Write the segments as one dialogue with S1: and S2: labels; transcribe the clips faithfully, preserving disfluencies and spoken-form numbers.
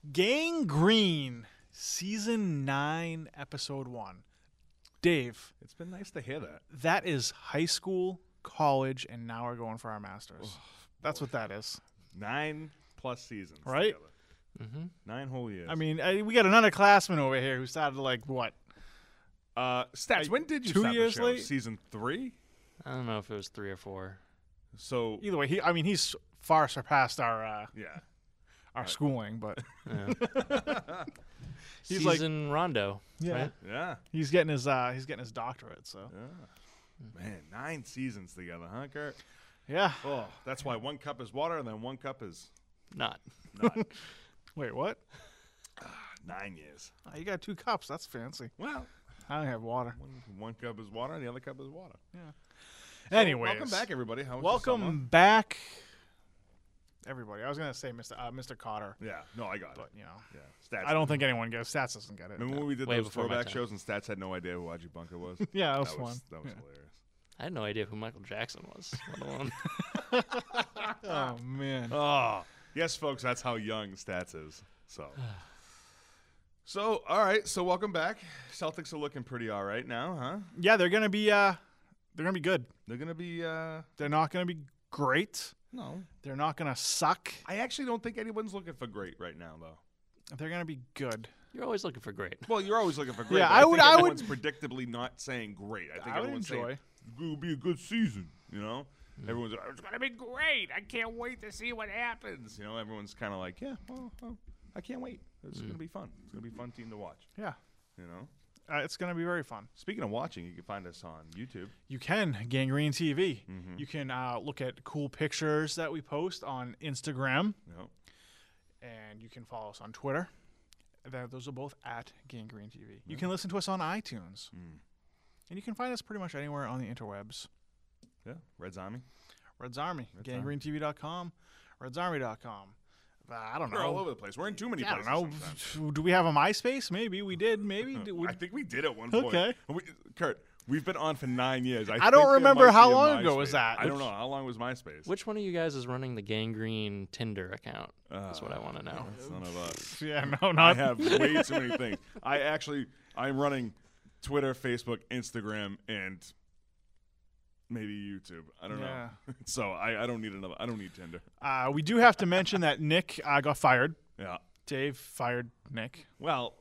S1: Gang Green, Season nine, Episode one. Dave.
S2: It's been nice to hear that.
S1: That is high school, college, and now we're going for our masters.
S2: Oh,
S1: That's what that is.
S2: Nine plus seasons.
S1: Right?
S2: Mm-hmm. Nine whole years.
S1: I mean, I, we got another classman over here who started, like, what?
S2: Uh, Stats,
S1: Like,
S2: when did you
S1: two
S2: start
S1: years
S2: the show?
S1: late?
S2: Season three?
S3: I don't know if it was three or four.
S2: So,
S1: Either way, he. I mean, he's far surpassed our uh,
S2: yeah.
S1: our
S2: Right.
S1: schooling, but
S3: Yeah.
S1: He's like-
S3: Season Rondo.
S1: yeah,
S3: Right?
S2: Yeah.
S1: he's getting his uh, he's getting his doctorate. So
S2: Yeah. Man, nine seasons together, huh, Kurt?
S1: yeah.
S2: Oh, that's why one cup is water and then one cup is
S3: Not.
S2: not.
S1: Wait, what?
S2: Nine years.
S1: Oh, you got two cups. That's fancy.
S2: Well,
S1: I don't have water.
S2: one, one cup is water and the other cup is water.
S1: Anyways,
S2: Welcome back, everybody. How was
S1: welcome
S2: your summer?
S1: back, everybody. I was gonna say Mister Uh, Mister Cotter,
S2: Yeah. No, I got it.
S1: but you know,
S2: Yeah. Stats.
S1: I don't think anyone gets Stats doesn't get it.
S2: Remember when we did
S3: Way
S2: those
S3: before my
S2: throwback
S3: time.
S2: shows and Stats had no idea who Audrey Bunker was?
S1: Yeah, that was
S2: that
S1: fun.
S2: was, that was
S1: Yeah.
S2: hilarious.
S3: I had no idea who Michael Jackson was, let alone.
S1: Oh man.
S2: Oh, yes, folks, that's how young Stats is. So, so all right. So, welcome back. Celtics are looking pretty all right now, huh?
S1: Yeah, they're gonna be uh, they're gonna be good.
S2: They're gonna be. uh
S1: They're not gonna be great.
S2: No,
S1: They're not gonna suck.
S2: I actually don't think anyone's looking for great right now, though.
S1: They're gonna be good.
S3: You're always looking for great.
S2: Well, you're always looking for great.
S1: Yeah,
S2: but
S1: I
S2: I
S1: would-
S2: Think
S1: I would-
S2: everyone's predictably not saying great. I think
S1: I would
S2: everyone's
S1: enjoy.
S2: saying it's gonna be a good season. You know, everyone's like, it's gonna be great. I can't wait to see what happens. You know, everyone's kind of like, yeah, well, well, I can't wait. It's gonna be fun. It's gonna be a fun team to watch.
S1: Yeah,
S2: You know.
S1: uh, it's gonna be very fun.
S2: Speaking of watching, you can find us on YouTube.
S1: You can Gangrene T V.
S2: Mhm.
S1: You can uh, look at cool pictures that we post on Instagram,
S2: You know.
S1: and you can follow us on Twitter. That those are both at Gangrene T V. You can listen to us on iTunes,
S2: Mm.
S1: and you can find us pretty much anywhere on the interwebs.
S2: Yeah, Red's Army.
S1: Red's Army,
S2: Red's
S1: gangrene T V dot com, reds army dot com. Uh, I don't know.
S2: We're all over the place. We're in too many
S1: I don't
S2: places.
S1: know.
S2: sometimes.
S1: Do we have a MySpace? Maybe we did. Maybe did we,
S2: I think we did at one point.
S1: Okay.
S2: We, Kurt, we've been on for nine years. I,
S1: I
S2: think
S1: don't
S2: there
S1: remember
S2: might
S1: how
S2: be a
S1: long ago was
S2: MySpace.
S1: that.
S2: I don't
S1: Which-
S2: know. How long was MySpace?
S3: Which one of you guys is running the Gangrene Tinder account? That's what I want to know.
S2: Son of a.
S1: yeah, no,
S2: I
S1: not.
S2: have way too many things. I actually, I'm running Twitter, Facebook, Instagram, and maybe YouTube. I don't
S1: Yeah.
S2: know. So I, I don't need another. I don't need Tinder.
S1: Uh, we do have to mention that Nick uh, got fired.
S2: Yeah.
S1: Dave fired Nick.
S2: Well,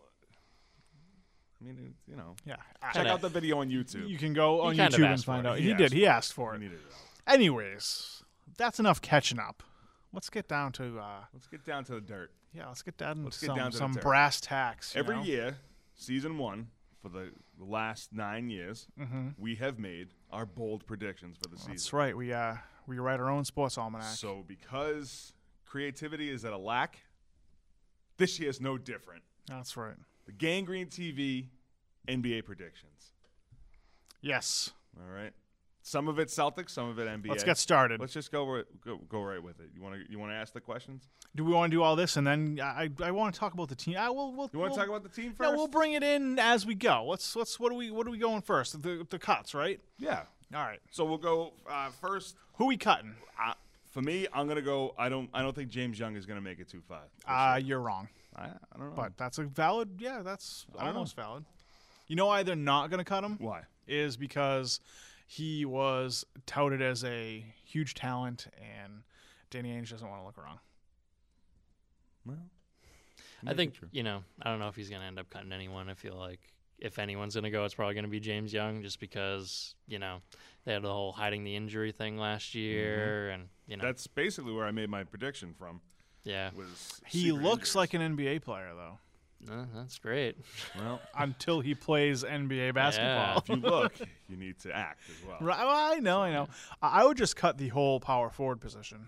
S2: I mean, it- you know,
S1: Yeah,
S2: check
S3: Kinda.
S2: out the video on YouTube.
S1: you can go
S3: He
S1: on
S3: kind of
S1: YouTube and
S3: asked
S1: find
S3: for it.
S1: out.
S2: He
S1: He,
S2: asked
S1: did. He
S2: for it.
S1: asked for
S2: I
S1: it.
S2: needed it.
S1: Anyways, that's enough catching up. Let's get down to uh,
S2: Let's get down to the dirt.
S1: yeah. Let's get down
S2: Let's
S1: to
S2: get
S1: some,
S2: down to the
S1: some
S2: dirt.
S1: brass tacks. you
S2: Every
S1: know?
S2: year, season one, for the, the last nine years,
S1: Mhm.
S2: we have made our bold predictions for the season.
S1: That's right. We uh we write our own sports almanac.
S2: So because creativity is at a lack, this year's no different.
S1: That's right.
S2: The Gangrene T V N B A predictions.
S1: Yes.
S2: All right. Some of it Celtics, some of it N B A.
S1: Let's get started.
S2: Let's just go ri- go, go right with it. You want to you want to ask the questions?
S1: Do we want to do all this and then I I, I want to talk about the team? I will. We'll,
S2: You want
S1: we'll,
S2: to talk about the team
S1: No,
S2: first?
S1: we'll bring it in as we go. Let's let's. What do we what are we going first? The the cuts, right?
S2: yeah.
S1: All right.
S2: So we'll go uh, first.
S1: Who we cutting?
S2: Uh, for me, I'm gonna go. I don't. I don't think James Young is gonna make it too far. this
S1: Uh,
S2: year.
S1: you're wrong.
S2: I, I don't know.
S1: But that's a valid. Yeah, that's
S2: I don't know.
S1: almost valid. You know why they're not going to cut him?
S2: why?
S1: Is because he was touted as a huge talent, and Danny Ainge doesn't want to look wrong.
S2: Well,
S3: I think, you know, I don't know if he's going to end up cutting anyone. I feel like if anyone's going to go, it's probably going to be James Young just because, you know, they had the whole hiding the injury thing last year. And, you know,
S2: that's basically where I made my prediction from.
S3: yeah,
S2: Was
S1: He
S2: secret
S1: looks
S2: injuries.
S1: like an N B A player, though,
S3: Uh, that's great.
S2: Well,
S1: until he plays N B A basketball.
S2: if you look, you need to act as well.
S1: Right, well, I know, I know. I I would just cut the whole power forward position.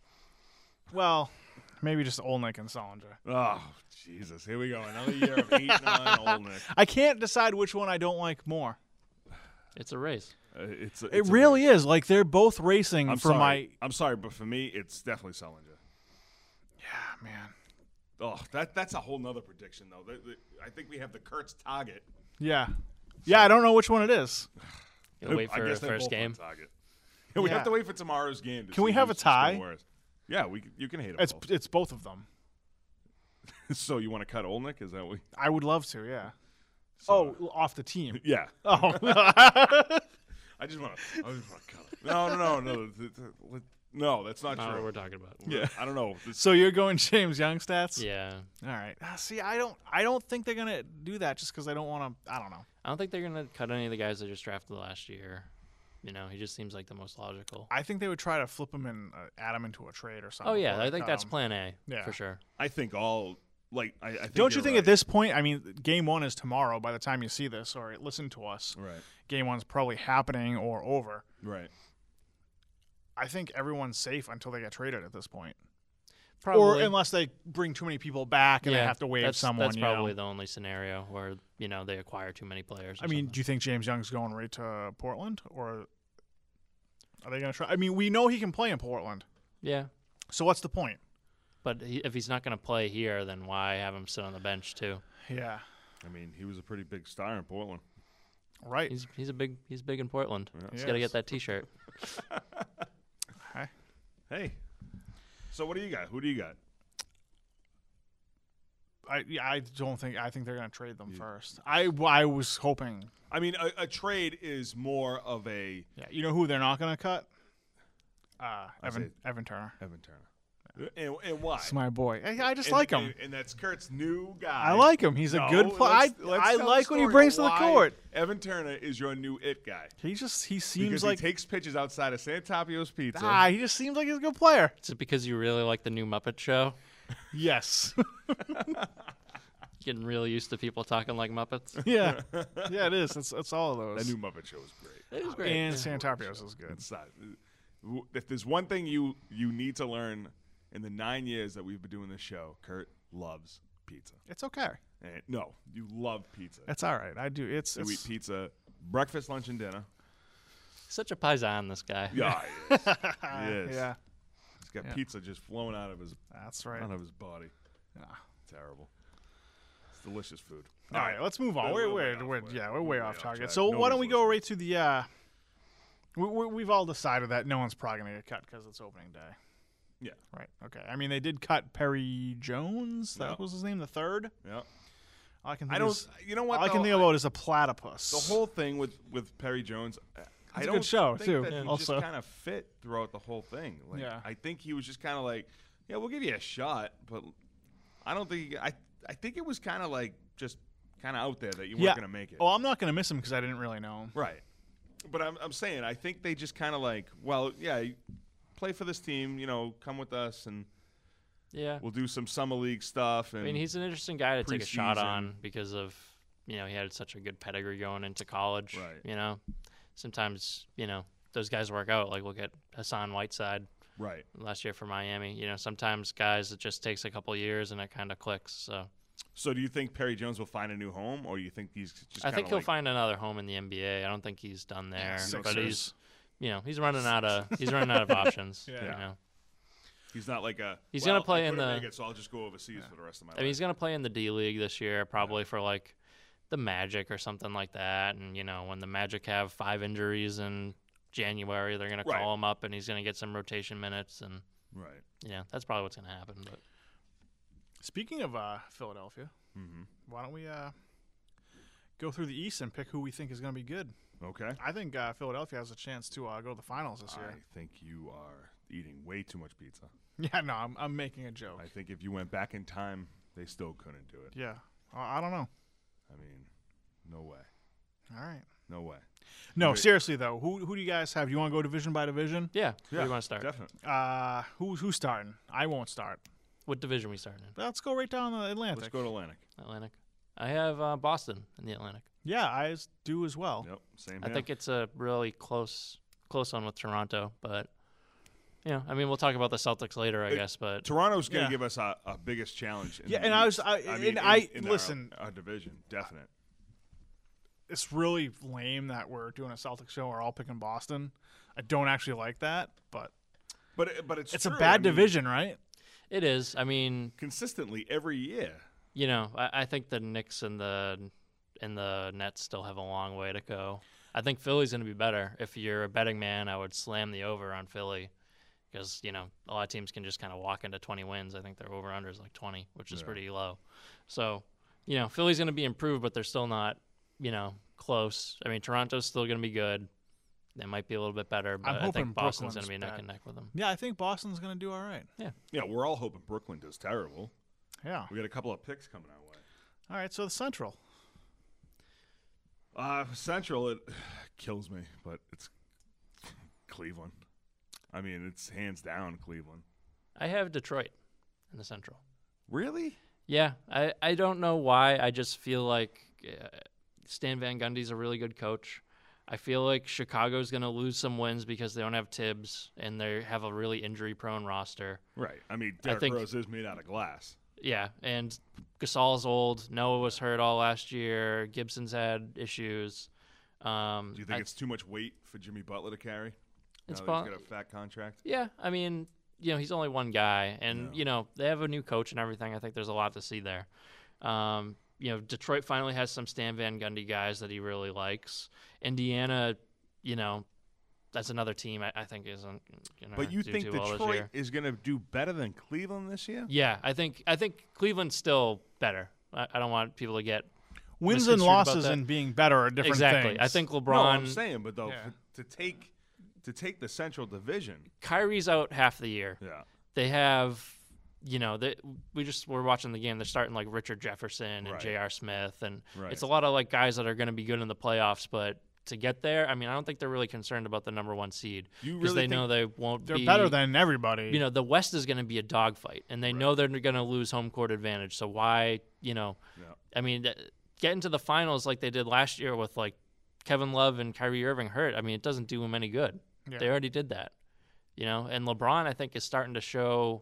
S1: Well, maybe just Olnick and Solinger.
S2: Oh, Jesus. Here we go. Another year of eight, nine, old Nick.
S1: I can't decide which one I don't like more.
S3: It's a race.
S2: Uh, it's, a-
S1: It
S2: it's a
S1: really
S2: race.
S1: is. Like, they're both racing
S2: I'm
S1: for
S2: sorry.
S1: my...
S2: I'm sorry, but for me, it's definitely Sullinger.
S1: Yeah, man.
S2: Oh, that that's a whole nother prediction, though. The, the, I think we have the Kurtz target.
S1: Yeah. Yeah, I don't know which one it is.
S3: You'll wait
S2: I
S3: for
S2: guess
S3: the
S2: they're
S3: first
S2: both on
S3: game.
S2: target. Yeah, we
S1: Yeah.
S2: have to wait for tomorrow's game. To
S1: Can we
S2: see
S1: have
S2: who's
S1: a tie?
S2: scoring worse. Yeah, we can, you can hate them
S1: It's
S2: both.
S1: it's both of them.
S2: So you want to cut Olnick? Is that what?
S1: I would love to. Yeah.
S2: So,
S1: oh, off the team.
S2: yeah.
S1: Oh.
S2: I just want to. I just want to cut him. No, no, no, no. th- th- th- No, that's not
S3: Not what
S2: true.
S3: we're talking about.
S2: Yeah. I don't know. This-
S1: So you're going James Young stats?
S3: Yeah.
S1: All right. Uh, see, I don't. I don't think they're gonna do that just because I don't want to. I don't know.
S3: I don't think they're gonna cut any of the guys that just drafted last year. You know, he just seems like the most logical.
S1: I think they would try to flip him and uh, add him into a trade or something.
S3: Oh yeah,
S1: before
S3: I
S1: they
S3: think
S1: cut
S3: that's
S1: him.
S3: plan A
S1: Yeah.
S3: for sure.
S2: I think all like I. I think
S1: Don't you
S2: you're
S1: think
S2: right.
S1: at this point? I mean, game one is tomorrow. By the time you see this or listen to us,
S2: Right.
S1: game one's probably happening or over.
S2: Right.
S1: I think everyone's safe until they get traded at this point.
S3: Probably.
S1: Or unless they bring too many people back and
S3: yeah,
S1: they have to waive
S3: that's,
S1: someone.
S3: That's
S1: you
S3: probably
S1: know.
S3: the only scenario where you know they acquire too many players. Or
S1: I mean,
S3: something.
S1: do you think James Young's going right to Portland, or are they going to try? I mean, we know he can play in Portland,
S3: yeah.
S1: so what's the point?
S3: But he, if he's not going to play here, then why have him sit on the bench too?
S1: Yeah,
S2: I mean, he was a pretty big star in Portland.
S1: right.
S3: He's he's a big he's big in Portland.
S2: Yeah.
S3: He's got to
S1: Yes.
S3: get that T-shirt.
S1: Okay.
S2: Hey. So what do you got? Who do you got?
S1: I yeah, I don't think I think they're going to trade them
S2: You-
S1: first. I I was hoping.
S2: I mean, a, a trade is more of a
S1: Yeah, you know who they're not going to cut? Uh,
S2: I
S1: Evan
S2: say-
S1: Evan Turner.
S2: Evan Turner. And, and why?
S1: It's my boy. I, I just
S2: And-
S1: like him.
S2: And, and that's Kurt's new guy.
S1: I like him. He's a
S2: No,
S1: good player. I,
S2: let's- let's
S1: I
S2: tell the
S1: like what he
S2: story
S1: brings to
S2: of
S1: the
S2: why
S1: court.
S2: Evan Turner is your new it guy.
S1: He just he seems
S2: Because
S1: like
S2: he takes pitches outside of Santapio's Pizza.
S1: ah, he just seems like he's a good player.
S3: Is it because you really like the new Muppet Show?
S1: Yes.
S3: Getting really used to people talking like Muppets.
S1: yeah. Yeah, it is. It's it's all of those.
S2: That new Muppet Show is great.
S3: It was great.
S1: and
S3: yeah.
S1: Santarpios is good.
S2: It's not, if there's one thing you you need to learn in the nine years that we've been doing this show, Kurt loves pizza.
S1: It's okay.
S2: And no, you love pizza.
S1: It's all right. I do. It's,
S2: You eat
S1: it's
S2: pizza, breakfast, lunch, and dinner.
S3: Such a paisan, this guy.
S2: Yeah, he is. He is.
S1: yeah.
S2: He's got
S1: Yeah.
S2: pizza just flowing out of his
S1: That's right.
S2: out of his body.
S1: Yeah.
S2: Terrible. It's delicious food.
S1: All right, let's move on.
S2: We're-
S1: We're,
S2: we're way
S1: we're,
S2: off,
S1: we're,
S2: we're-
S1: yeah, we're,
S2: we're
S1: way
S2: way
S1: off
S2: off
S1: target.
S2: track.
S1: So why
S2: Nobody's
S1: don't we go
S2: listening.
S1: right to the? Uh, we, we, we've all decided that no one's probably going to get cut because it's opening day.
S2: Yeah.
S1: Right. Okay. I mean, they did cut Perry Jones. That
S2: Yeah.
S1: was his name, the third.
S2: Yeah.
S1: All I can think
S2: I don't.
S1: is-
S2: You know what?
S1: all I can
S2: though?
S1: think about is a platypus.
S2: the whole thing with with Perry Jones. I
S1: It's a
S2: don't
S1: good show,
S2: think
S1: too,
S2: That
S1: yeah.
S2: he
S1: also.
S2: just kind of fit throughout the whole thing. Like,
S1: Yeah.
S2: I think he was just kind of like, yeah, we'll give you a shot, but I don't think. He, I I think it was kind of like just kind of out there that you
S1: Yeah.
S2: weren't gonna make it.
S1: Oh, I'm not going to miss him because I didn't really know him.
S2: Right. But I'm I'm saying I think they just kind of like, well, yeah, you play for this team, you know, come with us and
S3: Yeah.
S2: we'll do some summer league stuff. And
S3: I mean, he's an interesting guy to take a shot
S2: preseason.
S3: on because of, you know, he had such a good pedigree going into college.
S2: Right.
S3: You know, sometimes, you know, those guys work out. Like, look at Hassan Whiteside
S2: right.
S3: last year for Miami. You know, sometimes guys, it just takes a couple years and it kind of clicks. So
S2: So do you think Perry Jones will find a new home, or do you think he's just?
S3: I think
S2: kinda
S3: he'll
S2: like,
S3: find another home in the N B A. I don't think he's done there, but
S1: Sixers.
S3: he's, you know, he's running out of he's running out of options.
S1: Yeah.
S3: You know,
S2: He's not like a.
S3: He's
S2: well,
S3: gonna play
S2: I
S3: in
S2: couldn't
S3: the-
S2: Make it, so I'll just go overseas for the rest of my
S3: I
S2: life.
S3: mean, he's gonna play in the D League this year, probably for like the Magic or something like that. And you know, when the Magic have five injuries in January, they're gonna
S2: Right.
S3: call him up and he's gonna get some rotation minutes, and
S2: right.
S3: you know, that's probably what's gonna happen. But
S1: Speaking of uh, Philadelphia,
S2: Mm-hmm.
S1: why don't we uh, go through the East and pick who we think is going to be good?
S2: Okay.
S1: I think uh, Philadelphia has a chance to uh, go to the finals this year.
S2: I think you are eating way too much pizza.
S1: Yeah, no, I'm, I'm making a joke.
S2: I think if you went back in time, they still couldn't do it.
S1: Yeah, I, I don't know.
S2: I mean, no way.
S1: All right.
S2: No way.
S1: No,
S2: Wait.
S1: seriously though, who who do you guys have? You want to go division by division?
S3: yeah, where do you want to start?
S2: Definitely.
S1: Uh, who who's starting? I won't start.
S3: What division we starting in?
S1: Let's go right down the Atlantic.
S2: Let's go to Atlantic.
S3: Atlantic. I have uh, Boston in the Atlantic.
S1: Yeah, I s- do as well.
S2: Yep. Same
S3: I
S2: here.
S3: think it's a really close close one with Toronto, but you know, I mean, we'll talk about the Celtics later, I
S2: It-
S3: guess. But
S2: Toronto's going to
S1: Yeah.
S2: give us our, our biggest challenge. In
S1: Yeah,
S2: the
S1: and I was-
S2: East.
S1: I-
S2: mean,
S1: and
S2: in-
S1: I-
S2: in our-
S1: listen.
S2: Our, division, definite.
S1: It's really lame that we're doing a Celtics show. We're all picking Boston. I don't actually like that, but
S2: But it- but it's
S1: it's
S2: true.
S1: a bad
S2: I mean,
S1: division, right?
S3: it is. I mean,
S2: consistently every year.
S3: you know, I, I think the Knicks and the and the Nets still have a long way to go. I think Philly's going to be better. If you're a betting man, I would slam the over on Philly. because, you know, a lot of teams can just kind of walk into twenty wins. I think their over-under is like twenty, which is
S2: Yeah.
S3: pretty low. So, you know, Philly's going to be improved, but they're still not, you know, close. I mean, Toronto's still going to be good. They might be a little bit better, but
S1: I'm
S3: I
S1: hoping
S3: think Boston's going
S1: Brooklyn's
S3: to be neck
S1: bad.
S3: and neck with them.
S1: Yeah, I think Boston's going to do all right.
S2: Yeah, we're all hoping Brooklyn does terrible.
S1: Yeah.
S2: We got a couple of picks coming our way.
S1: All right, so the Central.
S2: Uh, Central, it kills me, but it's Cleveland. I mean, it's hands down Cleveland.
S3: I have Detroit in the Central.
S2: Really?
S3: Yeah, I, I don't know why. I just feel like uh, Stan Van Gundy's a really good coach. I feel like Chicago's going to lose some wins because they don't have Tibbs and they have a really injury-prone roster.
S2: Right. I mean, Derrick
S3: think-
S2: Rose is made out of glass.
S3: Yeah, and Gasol's old. Noah was hurt all last year. Gibson's had issues. Um,
S2: Do you think
S3: I-
S2: it's too much weight for Jimmy Butler to carry?
S3: It's
S2: now that
S3: po-
S2: he's got a fat contract.
S3: Yeah, I mean, you know, he's only one guy, and
S2: Yeah.
S3: you know they have a new coach and everything. I think there's a lot to see there. Um, you know, Detroit finally has some Stan Van Gundy guys that he really likes. Indiana, you know, that's another team I, I think isn't going
S2: But you
S3: do
S2: think
S3: too well this
S2: Detroit
S3: year.
S2: is going to do better than Cleveland this year?
S3: Yeah, I think I think Cleveland's still better. I, I don't want people to get
S1: Wins and
S3: misconstrued about
S1: losses
S3: that.
S1: and being better are different
S3: exactly.
S1: things.
S3: I think LeBron.
S2: No, I'm saying, but though,
S1: Yeah.
S2: for- to take to take the Central Division,
S3: Kyrie's out half the year.
S2: yeah,
S3: They have, you know, they, we just were watching the game. They're starting like Richard Jefferson and
S2: Right.
S3: J R. Smith, and
S2: right.
S3: it's a lot of like guys that are going to be good in the playoffs. But to get there, I mean, I don't think they're really concerned about the number one seed
S2: you
S3: because
S2: really
S3: they
S2: think,
S3: know they won't.
S1: they're
S3: be,
S1: better than everybody.
S3: You know, the West is going to be a dogfight, and they
S2: Right.
S3: know they're going to lose home court advantage. So why, you know,
S2: Yeah.
S3: I mean, th- get into the finals like they did last year with like Kevin Love and Kyrie Irving hurt. I mean, it doesn't do them any good.
S1: Yeah.
S3: They already did that, you know. And LeBron, I think, is starting to show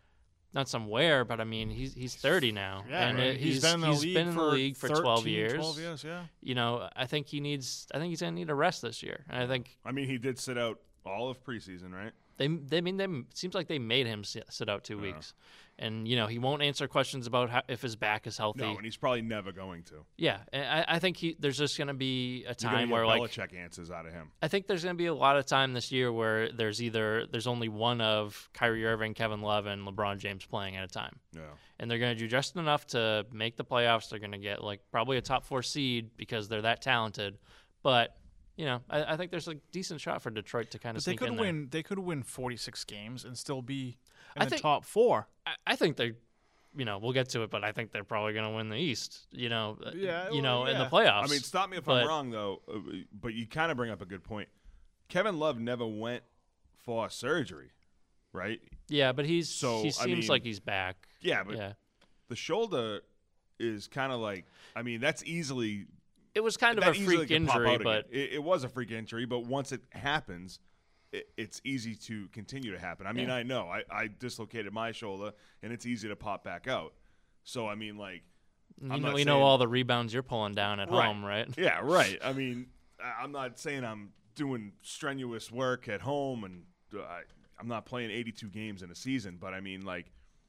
S3: not some wear, but I mean, he's he's thirty now,
S1: yeah,
S3: and
S1: right.
S3: it-
S1: he's
S3: he's
S1: been in the
S3: he's
S1: league
S3: been in the
S1: for
S3: league for twelve
S1: thirteen,
S3: years.
S1: twelve years, yeah.
S3: You know, I think he needs. I think he's gonna need a rest this year, and I think
S2: I mean, he did sit out all of preseason, right?
S3: they. They I mean, they it seems like they made him sit, sit out two
S2: Yeah.
S3: weeks, and you know he won't answer questions about how, if his back is healthy.
S2: No, and he's probably never going to.
S3: Yeah, and I, I think he there's just gonna be a
S2: You're
S3: time
S2: gonna get
S3: where like
S2: Belichick answers out of him.
S3: I think there's going to be a lot of time this year where there's either there's only one of Kyrie Irving, Kevin Love, and LeBron James playing at a time,
S2: Yeah.
S3: and they're going to do just enough to make the playoffs. They're going to get like probably a top four seed because they're that talented. But you know, I, I think there's a decent shot for Detroit to kind of
S1: But they
S3: sneak
S1: could
S3: in there.
S1: win. They could win forty-six games and still be in
S3: I
S1: the
S3: think-
S1: top four.
S3: I, I think they, you know, we'll get to it, but I think they're probably going to win the East. You know, uh,
S1: Yeah,
S3: you know,
S1: well,
S3: in the
S1: yeah.
S3: playoffs.
S2: I mean, stop me if
S3: but-
S2: I'm wrong, though, uh, but you kind of bring up a good point. Kevin Love never went for surgery, right?
S3: yeah, but he's
S2: So,
S3: he
S2: I
S3: seems
S2: mean,
S3: like he's back.
S2: Yeah, but
S3: yeah,
S2: the shoulder is kind of like, I mean, that's easily
S3: it was kind of
S2: that
S3: a
S2: easily
S3: freak
S2: can pop
S3: injury,
S2: out again.
S3: but
S2: it, it was a freak injury. But once it happens, it, it's easy to continue to happen. I mean,
S3: Yeah.
S2: I know I, I dislocated my shoulder, and it's easy to pop back out. So I mean, like,
S3: you
S2: I'm
S3: know,
S2: not
S3: we know
S2: saying-
S3: all the rebounds you're pulling down at
S2: Right.
S3: home, right?
S2: yeah, right. I mean, I- I'm not saying I'm doing strenuous work at home, and uh, I, I'm not playing eighty-two games in a season. But I mean, like,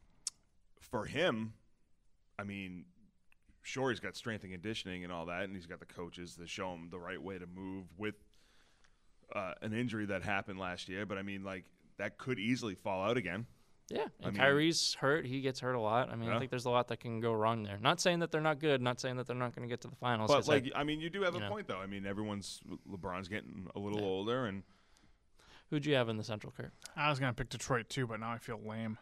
S2: for him, I mean, sure, he's got strength and conditioning and all that, and he's got the coaches to show him the right way to move with uh, an injury that happened last year. But I mean, like, that could easily fall out again.
S3: Yeah,
S2: I
S3: and
S2: mean-
S3: Kyrie's hurt. He gets hurt a lot. I mean,
S2: Yeah.
S3: I think there's a lot that can go wrong there. Not saying that they're not good. Not saying that they're not going to get to the finals.
S2: But
S3: 'cause I-
S2: like, I mean, you do have
S3: you
S2: a
S3: know.
S2: point, though. I mean, everyone's LeBron's getting a little
S3: Yeah.
S2: older, and
S3: who'd you have in the Central, Kurt?
S1: I was gonna pick Detroit too, but now I feel lame.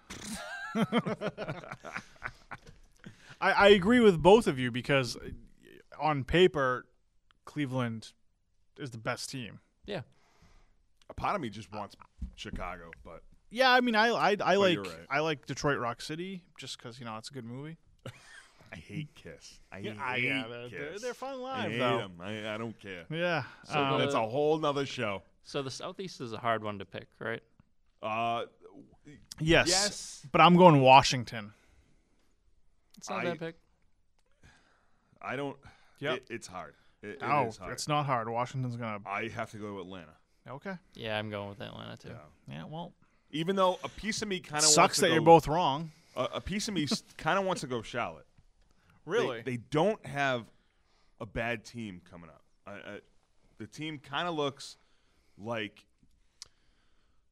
S1: I, I agree with both of you because uh, on paper, Cleveland is the best team.
S2: a part of me just wants Chicago. But
S1: Yeah, I mean, I I, I like
S2: you're right.
S1: I like Detroit Rock City just because you know it's a good movie.
S2: I hate Kiss. I
S1: Yeah,
S2: hate
S1: I- yeah, they're,
S2: Kiss.
S1: they're, they're fun
S2: I
S1: live
S2: hate
S1: though.
S2: 'em. I, I don't care.
S1: Yeah,
S3: So
S1: um,
S3: the-
S2: That's a whole nother show.
S3: So the Southeast is a hard one to pick, right?
S2: Uh,
S1: yes,
S2: yes,
S1: but I'm going Washington.
S3: It's not
S2: I-
S3: a bad pick.
S2: I don't.
S1: Yep.
S2: It, it's hard. It, it
S1: Oh,
S2: is hard.
S1: it's not hard. Washington's gonna.
S2: I have to go to Atlanta.
S1: Okay.
S3: Yeah, I'm going with Atlanta too.
S2: Yeah.
S1: Yeah. Well,
S2: Even though a piece of me kind of
S1: sucks that
S2: to
S1: you're
S2: go,
S1: both wrong.
S2: A, a piece of me kind of wants to go Charlotte.
S1: Really?
S2: They, they don't have a bad team coming up. I, I, the team kind of looks like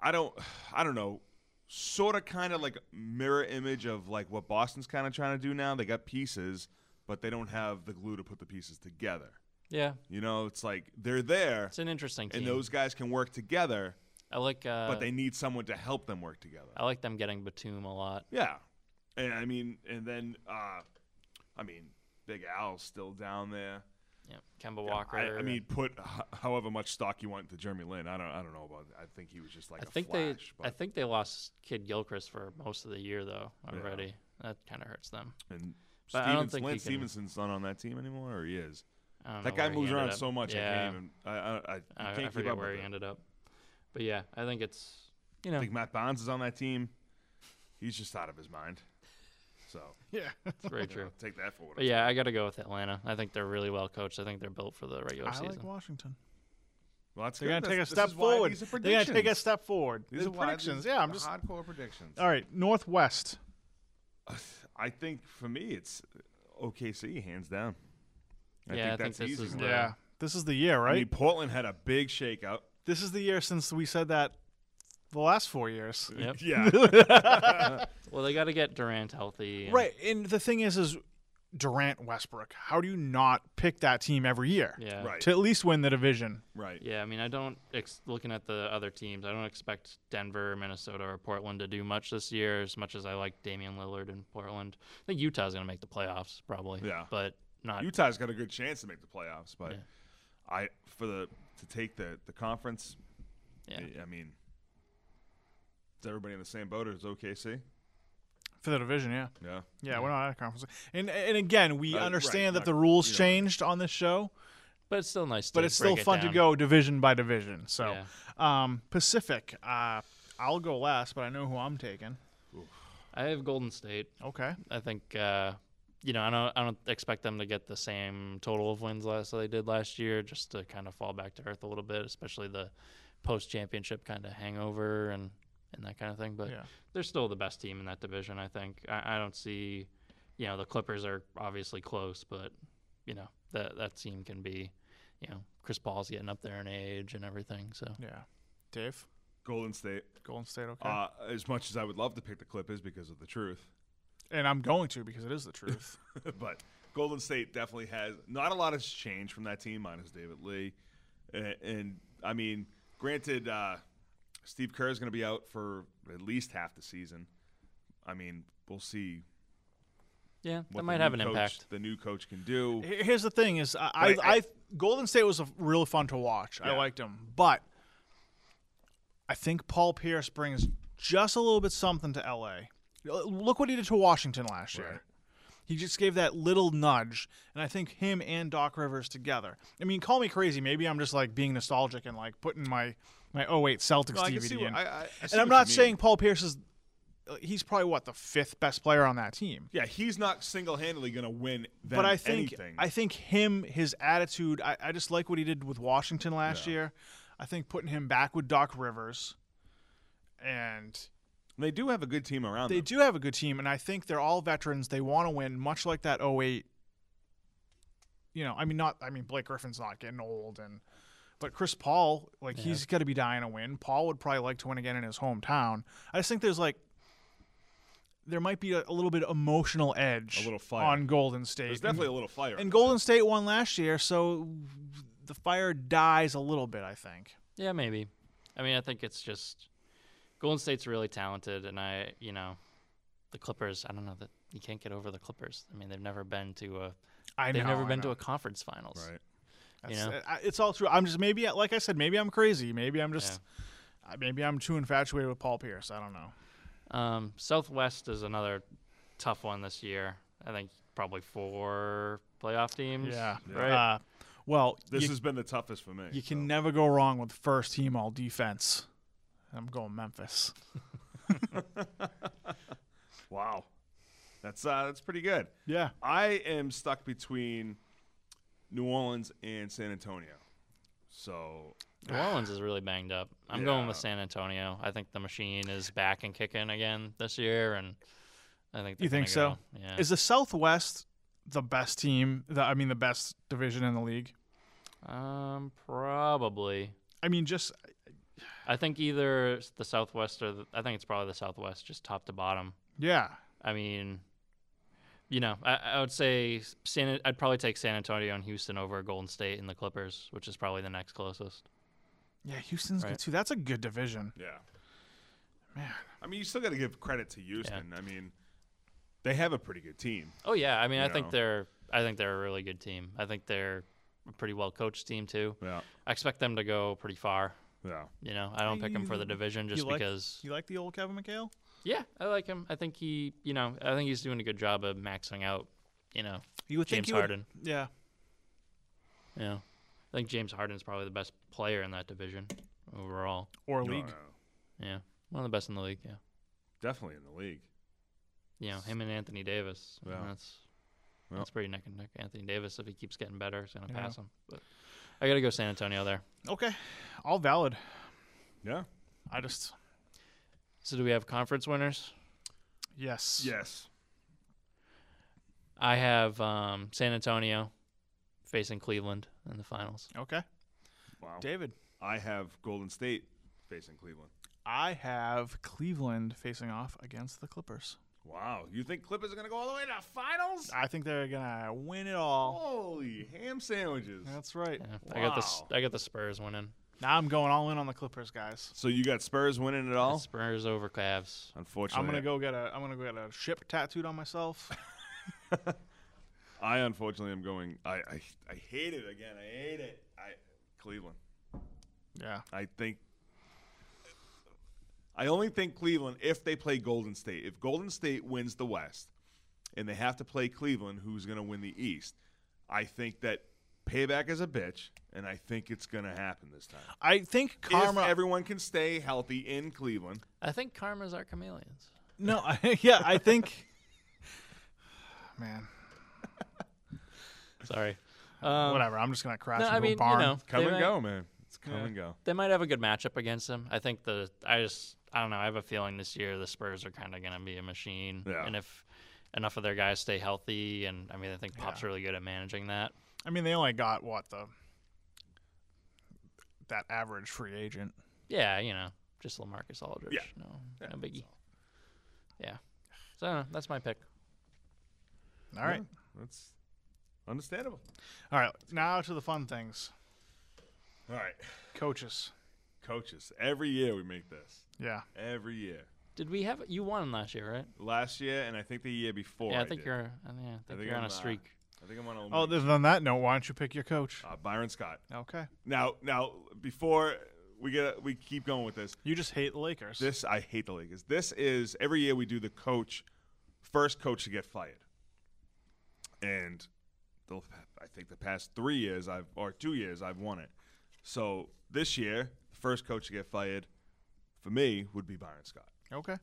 S2: I don't, I don't know. Sort of, kind of like mirror image of like what Boston's kind of trying to do now. They got pieces, but they don't have the glue to put the pieces together.
S3: Yeah.
S2: You know, it's like they're there.
S3: It's an interesting team.
S2: And those guys can work together.
S3: I like, uh,
S2: but they need someone to help them work together.
S3: I like them getting Batum a lot.
S2: Yeah, and I mean, and then, uh, I mean, Big Al's still down there.
S3: Yeah, Kemba Walker.
S2: I, I mean, put h- however much stock you want to Jeremy Lin. I don't, I don't know about. I think he was just like
S3: I
S2: a
S3: think
S2: flash.
S3: they,
S2: but,
S3: I think they lost Kid Gilchrist for most of the year though already.
S2: Yeah.
S3: That kind of hurts them.
S2: and
S3: But I
S2: Stevens,
S3: don't think
S2: Lance
S3: he can-
S2: Stevenson's not on that team anymore, or he is.
S3: I don't
S2: That
S3: know
S2: guy
S3: where he
S2: moves
S3: ended
S2: around
S3: up.
S2: so much.
S3: Yeah.
S2: I can't even. I, I, I,
S3: I,
S2: you
S3: I
S2: can't keep
S3: forget
S2: up
S3: where
S2: with
S3: he
S2: it.
S3: ended up. But yeah, I think it's you know
S2: I think Matt Barnes is on that team. He's just out of his mind. So
S1: Yeah.
S3: it's very
S2: you know,
S3: true.
S2: take that for what
S3: But
S2: it's
S3: yeah,
S2: worth.
S3: I got to go with Atlanta. I think they're really well coached. I think they're built for the regular
S1: I
S3: season.
S1: like Washington.
S2: Well, that's
S1: They're
S2: good.
S1: gonna take a
S2: That's-
S1: step
S2: this is why
S1: forward.
S2: these are
S1: They're gonna take a
S2: predictions.
S1: step forward.
S2: These
S1: These
S2: are why-
S1: predictions.
S2: these
S1: Yeah, I'm
S2: are
S1: just
S2: hardcore predictions.
S1: all right. Northwest.
S2: I think for me, it's O K C hands down. I
S3: Yeah, I
S2: think
S3: think
S2: that's
S3: this
S2: easy.
S3: is
S2: for
S3: the-
S2: them.
S1: Yeah, this is the year,
S2: I
S1: right?
S2: mean, Portland had a big shakeout.
S1: This is the year since we said that the last four years.
S3: Yep.
S2: Yeah.
S3: Well, they got to get Durant healthy. and-
S1: Right, and the thing is, is Durant, Westbrook. How do you not pick that team every year
S3: Yeah.
S2: Right.
S1: to at least win the division?
S2: Right.
S3: Yeah, I mean, I don't ex- looking at the other teams. I don't expect Denver, Minnesota, or Portland to do much this year. As much as I like Damian Lillard in Portland, I think Utah's going to make the playoffs probably.
S2: Yeah.
S3: but not.
S2: Utah's got a good chance to make the playoffs, but
S3: Yeah.
S2: I for the to take the the conference.
S3: Yeah.
S2: I, I mean, is everybody in the same boat as O K C?
S1: For the division, yeah.
S2: Yeah.
S1: Yeah, we're not at a conference. And and again, we
S2: Uh, right,
S1: understand that
S2: not-
S1: the rules
S2: you know.
S1: changed on this show,
S3: But it's still nice.
S1: but
S3: to
S1: it's still
S3: break it
S1: fun to
S3: down.
S1: go division by division. So,
S3: Yeah.
S1: um, Pacific, uh, I'll go last, but I know who I'm taking.
S3: I have Golden State.
S1: Okay.
S3: I think uh, you know I don't I don't expect them to get the same total of wins last that they did last year, just to kind of fall back to earth a little bit, especially the post championship kind of hangover and, and that kind of thing. But
S1: Yeah.
S3: they're still the best team in that division. I think I, I don't see, you know, the Clippers are obviously close, but you know that that team can be, you know, Chris Paul's getting up there in age and everything. So
S1: Yeah. Dave,
S2: Golden State.
S1: Golden State, okay.
S2: Uh, as much as I would love to pick the Clippers because of the truth,
S1: and I'm going to because it is the truth.
S2: but Golden State definitely has not a lot has changed from that team minus David Lee, and, and I mean, granted, uh, Steve Kerr is going to be out for at least half the season. I mean, we'll see.
S3: yeah,
S2: What
S3: that
S2: the
S3: might
S2: new
S3: have an
S2: coach-
S3: impact.
S2: The new coach can do.
S1: Here- Here's the thing: is I, I,
S2: Right, I-
S1: I Golden State was a really fun to watch. I
S2: Yeah.
S1: liked him, but I think Paul Pierce brings just a little bit something to L A. Look what he did to Washington last year.
S2: Right.
S1: He just gave that little nudge, and I think him and Doc Rivers together. I mean, call me crazy. Maybe I'm just like being nostalgic and like putting my my oh eight Celtics
S2: No, I can
S1: D V
S2: see
S1: D
S2: what-
S1: in.
S2: I- I- I see
S1: and I'm
S2: what you
S1: not
S2: mean.
S1: saying Paul Pierce is. uh, He's probably what the fifth best player on that team.
S2: Yeah, he's not single-handedly going to win them
S1: But I think
S2: anything.
S1: I think him, his attitude, I, I just like what he did with Washington last
S2: Yeah.
S1: year. I think putting him back with Doc Rivers, and
S2: they do have a good team around
S1: they
S2: them.
S1: do have a good team, and I think they're all veterans. They want to win, much like that oh eight. You know, I mean, not. I mean, Blake Griffin's not getting old, and but Chris Paul, like
S3: Yeah.
S1: he's got to be dying to win. Paul would probably like to win again in his hometown. I just think there's like. There might be a, a little bit of emotional edge
S2: A little fire.
S1: on Golden State.
S2: There's definitely a little fire.
S1: And Golden State won last year, so the fire dies a little bit, I think.
S3: Yeah, maybe. I mean, I think it's just Golden State's really talented, and I, you know, the Clippers. I don't know that you can't get over the Clippers. I mean, they've never been to a
S1: I
S3: they've
S1: know,
S3: never
S1: I
S3: been to
S1: know.
S3: a conference finals.
S2: right.
S3: You
S1: That's-
S3: know?
S1: I- it's all true. I'm just maybe, like I said, maybe I'm crazy. Maybe I'm just, uh, maybe I'm too infatuated with Paul Pierce. I don't know.
S3: Um, Southwest is another tough one this year. I think probably four playoff teams.
S1: Yeah.
S3: Right.
S1: Uh, well,
S2: This
S1: you,
S2: has been the toughest for me.
S1: you can
S2: so.
S1: never go wrong with first team all defense. I'm going Memphis.
S2: Wow, that's uh, that's pretty good.
S1: Yeah.
S2: I am stuck between New Orleans and San Antonio. So
S3: New Orleans is really banged up. I'm going with
S2: Yeah.
S3: San Antonio. I think the machine is back and kicking again this year, and I think
S1: You
S3: they're
S1: think
S3: gonna
S1: so?
S3: go. Yeah.
S1: Is the Southwest the best team? The, I mean, the best division in the league?
S3: um, probably.
S1: I mean, just
S3: I think either the Southwest or the, I think it's probably the Southwest, just top to bottom.
S1: Yeah.
S3: I mean, you know, I, I would say San, I'd probably take San Antonio and Houston over Golden State and the Clippers, which is probably the next closest.
S1: Yeah, Houston's
S3: Right.
S1: good too. That's a good division.
S2: Yeah.
S1: Man.
S2: I mean, you still got to give credit to Houston. I mean, they have a pretty good team.
S3: Oh yeah, I mean,
S2: You
S3: I think
S2: know.
S3: they're I think they're a really good team. I think they're a pretty well coached team too.
S2: Yeah.
S3: I expect them to go pretty far.
S2: Yeah.
S3: You know, I don't pick them for the
S1: You-
S3: division just
S1: you like-
S3: because.
S1: You like the old Kevin McHale?
S3: Yeah, I like him. I think he, you know, I think he's doing a good job of maxing out, you know,
S1: You would think
S3: James
S1: he would-
S3: Harden.
S1: Yeah.
S3: You know, I think James Harden's probably the best player in that division overall.
S1: Or
S2: No,
S1: league.
S2: no,
S3: Yeah, one of the best in the league. Yeah,
S2: definitely in the league.
S3: you know, him and Anthony Davis. I mean,
S2: Yeah.
S3: that's
S2: Yeah.
S3: that's pretty neck and neck. Anthony Davis, if he keeps getting better, is gonna
S1: Yeah.
S3: pass him. But I gotta go San Antonio there.
S1: Okay. All valid.
S2: Yeah.
S1: I just
S3: So do we have conference winners?
S1: yes.
S2: Yes.
S3: I have um, San Antonio facing Cleveland in the finals.
S1: Okay.
S2: Wow.
S1: David.
S2: I have Golden State facing Cleveland.
S1: I have Cleveland facing off against the Clippers.
S2: Wow. You think Clippers are going to go all the way to the finals?
S1: I think they're gonna win it all.
S2: Holy ham sandwiches.
S1: That's right.
S3: Yeah, I got the S-
S2: Wow.
S3: I got the Spurs winning.
S1: Now I'm going all in on the Clippers, guys.
S2: So you got Spurs winning it all?
S3: Spurs over Cavs.
S2: Unfortunately.
S1: I'm gonna go get a I'm gonna go get a ship tattooed on myself.
S2: I unfortunately am going I, I I hate it again. I hate it. I Cleveland.
S1: Yeah.
S2: I think I only think Cleveland if they play Golden State. If Golden State wins the West and they have to play Cleveland, who's going to win the East, I think that payback is a bitch, and I think it's going to happen this time.
S1: I think karma.
S2: If everyone can stay healthy in Cleveland.
S3: I think karmas are chameleons.
S1: no, I, yeah, I think. Man,
S3: Sorry. Um,
S1: whatever. I'm just gonna crash
S3: no,
S1: into
S3: I mean,
S1: a barn.
S3: you know,
S2: Come
S3: they
S2: and
S3: might,
S2: go, man. It's come
S1: Yeah.
S2: and go.
S3: They might have a good matchup against them. I think the I just I don't know. I have a feeling this year the Spurs are kind of going to be a machine.
S2: Yeah.
S3: And if enough of their guys stay healthy, and I mean, I think Pop's
S1: Yeah.
S3: really good at managing that.
S1: I mean, they only got what the that average free agent.
S3: Yeah, you know, just LaMarcus Aldridge.
S2: Yeah.
S3: No,
S2: Yeah,
S3: no biggie.
S2: that's all.
S3: Yeah. So I don't know, that's my pick.
S1: All right.
S2: Yeah, that's understandable.
S1: All right. Now to the fun things.
S2: All right.
S1: Coaches.
S2: Coaches. Every year we make this.
S1: Yeah.
S2: Every year.
S3: Did we have you won last year, right?
S2: Last year and I think the year before.
S3: yeah, I think
S2: did.
S3: you're. I think, I think
S2: think
S3: you're on
S2: I'm,
S3: a
S2: uh,
S3: streak.
S2: I think I'm on a
S1: Oh, then on that note, why don't you pick your coach?
S2: uh, Byron Scott.
S1: Okay.
S2: Now, now before we get we keep going with this.
S1: You just hate the Lakers.
S2: This I hate the Lakers. This is every year we do the coach, first coach to get fired, and the, I think the past three years I've or two years I've won it. So this year, the first coach to get fired, for me, would be Byron Scott.
S1: Okay.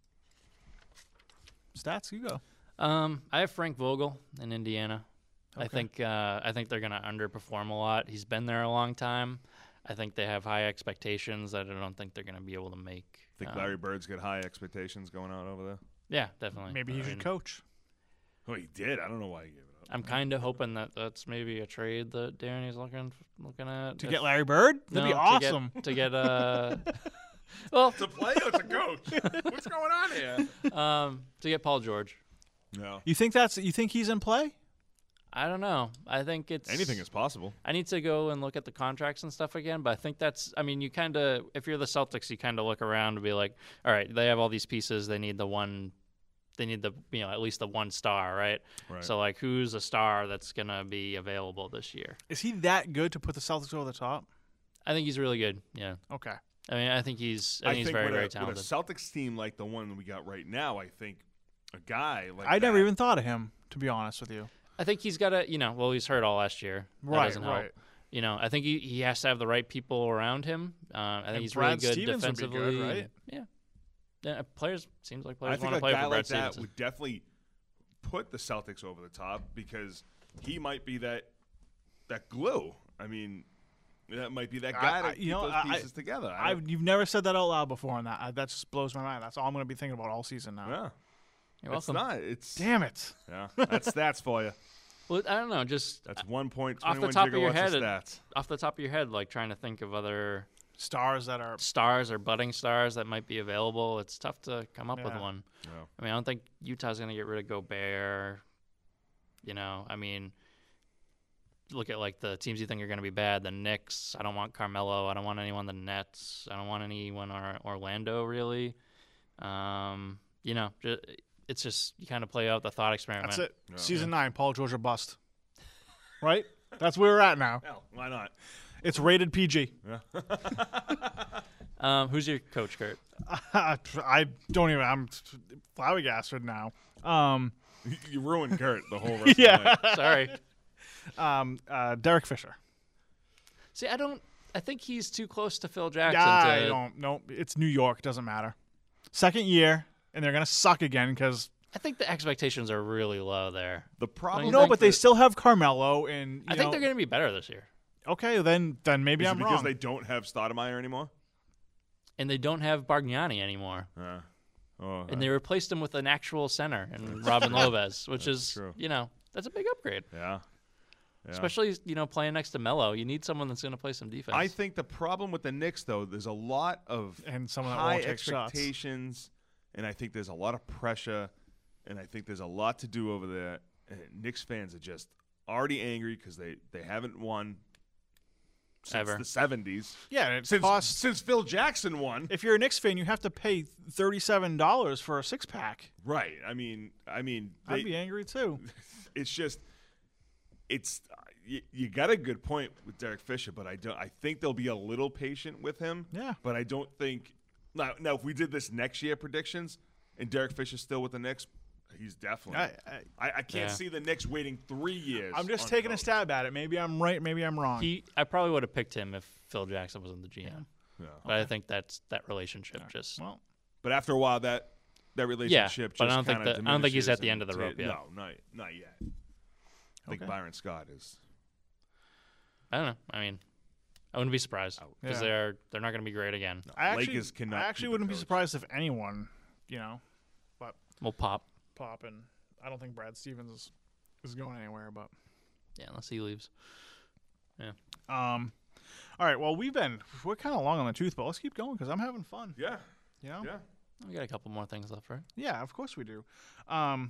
S1: Stats, you go.
S3: Um, I have Frank Vogel in Indiana. I
S1: Okay.
S3: think uh, I think they're going to underperform a lot. He's been there a long time. I think they have high expectations that I don't think they're going to be able to make.
S2: Think
S3: Um,
S2: Larry Bird's got high expectations going on over there.
S3: Yeah, definitely.
S1: Maybe
S3: I
S1: he should
S3: mean,
S1: coach.
S2: Oh, he did. I don't know why he gave it up.
S3: I'm kind of hoping that that's maybe a trade that Danny's looking looking at
S1: To
S3: If-
S1: get Larry Bird? That'd
S3: no,
S1: be
S3: to get-
S1: awesome.
S3: to get uh, well,
S2: To play or to coach? What's going on here?
S3: um, to get Paul George.
S2: No.
S1: You think that's you think he's in play?
S3: I don't know. I think it's
S2: Anything is possible.
S3: I need to go and look at the contracts and stuff again, but I think that's. I mean, you kind of, if you're the Celtics, you kind of look around and be like, all right, they have all these pieces. They need the one. They need the you know at least the one star, right?
S2: Right.
S3: So like, who's a star that's gonna be available this year?
S1: Is he that good to put the Celtics over the top?
S3: I think he's really good. Yeah.
S1: Okay.
S3: I mean, I think he's. I think he's
S2: think
S3: very
S2: with,
S3: very
S2: a,
S3: talented.
S2: with a Celtics team like the one we got right now, I think a guy like
S1: I never
S2: that-
S1: even thought of him, to be honest with you.
S3: I think he's got to, you know, well, he's hurt all last year. That
S1: Right,
S3: doesn't help.
S1: right.
S3: You know, I think he, he has to have the right people around him. Uh, I think
S1: And
S3: he's
S1: Brad
S3: really good
S1: Stevens would be good,
S3: defensively.
S1: right?
S3: Yeah. Yeah. Players seems like
S2: I
S3: players
S2: think
S3: want to
S2: a
S3: play
S2: guy
S3: for Brad
S2: like that
S3: Stevenson.
S2: would definitely put the Celtics over the top because he might be that that glue. I mean, that might be that
S1: I-
S2: guy
S1: I-
S2: that
S1: you
S2: keeps
S1: know,
S2: those
S1: I-
S2: pieces together. I
S1: I've, you've never said that out loud before, and that uh, that just blows my mind. That's all I'm going to be thinking about all season now.
S2: yeah,
S3: You're
S2: it's
S3: welcome.
S2: not. It's
S1: Damn it!
S2: yeah. That's stats for you.
S3: Well, I don't know. Just
S2: That's one point
S3: Off the
S2: twenty-one
S3: top of your
S2: gigawatts
S3: head,
S2: of
S3: it-
S2: stats.
S3: off the top of your head, like trying to think of other
S1: stars that are.
S3: stars or budding stars that might be available. It's tough to come up with
S1: Yeah.
S3: one.
S2: Yeah.
S3: I mean, I don't think Utah's going to get rid of Gobert. You know, I mean, look at like the teams you think are going to be bad. The Knicks. I don't want Carmelo. I don't want anyone. The Nets. I don't want anyone or Orlando really. Um, you know, ju- it's just you kind of play out the thought experiment.
S1: That's it.
S2: Yeah.
S1: Season nine, Paul George or bust. Right? That's where we're at now.
S2: Hell, why not?
S1: It's rated P G.
S2: Yeah.
S3: Um, who's your coach, Kurt?
S1: I don't even. I'm flabbergasted now. Um,
S2: You ruined Kurt the whole rest
S1: Yeah.
S2: of the night.
S3: Sorry.
S1: um, uh, Derek Fisher.
S3: See, I don't. I think he's too close to Phil Jackson.
S1: I
S3: to,
S1: don't. No, it's New York. Doesn't matter. Second year, and they're gonna suck again because
S3: I think the expectations are really low there.
S2: The problem.
S3: You
S1: no,
S3: think
S1: but they
S3: that-
S1: still have Carmelo, and you
S3: I think
S1: know,
S3: they're going to be better this year.
S1: okay. Then then maybe
S2: is it
S1: I'm
S2: because
S1: wrong.
S2: they don't have Stoudemire anymore?
S3: And they don't have Bargnani anymore.
S2: Uh, oh,
S3: And they replaced him with an actual center and Robin Lopez, which
S2: That's
S3: is,
S2: true.
S3: you know, that's a big upgrade.
S2: yeah. Yeah.
S3: Especially, you know, playing next to Melo. You need someone that's going to play some defense.
S2: I think the problem with the Knicks, though, there's a lot of
S1: and someone that
S2: high
S1: won't take shots.
S2: expectations, and I think there's a lot of pressure, and I think there's a lot to do over there. And Knicks fans are just already angry because they, they haven't won since
S3: Ever.
S2: the seventies.
S1: Yeah, and it
S2: Since,
S1: costs.
S2: since Phil Jackson won.
S1: If you're a Knicks fan, you have to pay thirty-seven dollars for a six pack.
S2: Right. I mean, I mean, they,
S1: I'd be angry too.
S2: it's just it's you, you got a good point with Derek Fisher, but I don't. I think they'll be a little patient with him.
S1: Yeah.
S2: But I don't think now. Now, if we did this next year predictions and Derek Fisher's still with the Knicks, he's definitely.
S1: I, I,
S2: I, I can't
S3: Yeah.
S2: see the Knicks waiting three years.
S1: I'm just
S2: on
S1: taking a
S2: coach.
S1: stab at it. Maybe I'm right. Maybe I'm wrong.
S3: he, I probably would have picked him if Phil Jackson wasn't the G M.
S2: Yeah.
S3: But I think that's that relationship just.
S1: well,
S2: But after a while, that that relationship.
S3: but I
S2: just
S3: don't think
S2: kinda
S3: that- I don't think he's at
S2: diminishes
S3: the end of the
S2: and
S3: rope
S2: ta-
S3: yet.
S2: No, not not yet. I think
S1: Okay.
S2: Byron Scott is.
S3: I don't know. I mean, I wouldn't be surprised because
S1: Yeah.
S3: they're they're not going to be great again.
S1: I actually,
S2: Lakers cannot
S1: I
S2: keep
S1: actually
S2: a
S1: wouldn't be
S2: coach.
S1: surprised if anyone, you know,
S3: We'll pop.
S1: pop and I don't think Brad Stevens is, is going anywhere. But
S3: Yeah, unless he leaves.
S1: um, all right. Well, we've been we're kind of long on the tooth, but let's keep going because I'm having fun.
S2: Yeah.
S1: You know.
S2: Yeah.
S3: We got a couple more things left, right?
S1: Yeah, of course we do. Um,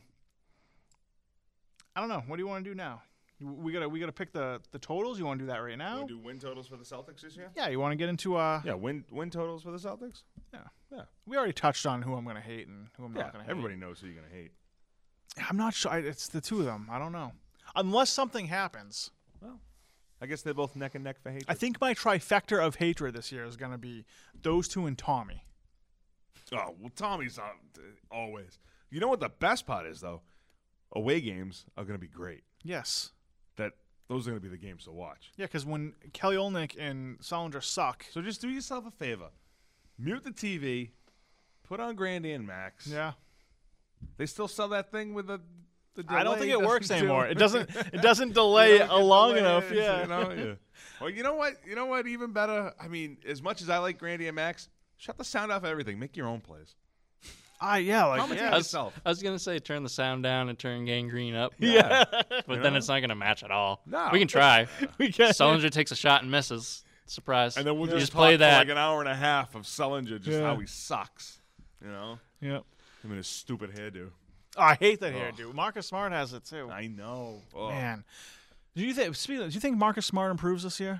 S1: I don't know. What do you want to do now? You- We gotta we gotta pick the, the totals. You want to do that right now?
S2: Want to do win totals for the Celtics this year?
S1: Yeah. You want to get into uh?
S2: Yeah, win win totals for the Celtics.
S1: We already touched on who I'm gonna hate and who I'm
S2: Yeah,
S1: not gonna hate.
S2: everybody knows who you're gonna hate.
S1: I'm not sure. I- It's the two of them. I don't know. Unless something happens,
S2: I guess they're both neck and neck for hatred.
S1: I think my trifecta of hatred this year is gonna be those two and Tommy.
S2: Oh well, Tommy's on, uh, always. You know what the best part is though? Away games are gonna be great.
S1: Yes.
S2: That those are gonna be the games to watch.
S1: Yeah, because when Kelly Olynyk and Solinger suck.
S2: So just do yourself a favor, mute the T V, put on Grandy and Max.
S1: Yeah.
S2: They still sell that thing with the. the delay
S1: I don't think it works
S2: doesn't do-
S1: anymore. It doesn't. It doesn't
S2: You
S1: delay
S2: don't
S1: a
S2: get
S1: long
S2: delays,
S1: enough. Yeah.
S2: You know? Yeah. Well, you know what? You know what? Even better. I mean, as much as I like Grandy and Max, shut the sound off of everything. Make your own plays.
S1: Ah, yeah. Like
S2: Commentate
S1: yeah.
S3: I was,
S2: yourself.
S3: I was gonna say turn the sound down and turn Gangrene up.
S1: Yeah.
S3: But
S2: You
S3: then
S2: know?
S3: it's not gonna match at all.
S2: No.
S3: We can try.
S1: we can.
S3: Solinger takes a shot and misses. Surprise.
S2: And then we'll
S3: You
S2: just,
S3: just
S2: talk
S3: play
S2: for
S3: that.
S2: like an hour and a half of Sullinger, just
S1: Yeah.
S2: how he sucks. You know,
S1: Yeah.
S2: him and his stupid hairdo.
S1: Oh, I hate that
S2: Ugh.
S1: hairdo. Marcus Smart has it too.
S2: I know. Oh.
S1: Man. Do you think? Speaking of, do you think Marcus Smart improves this year?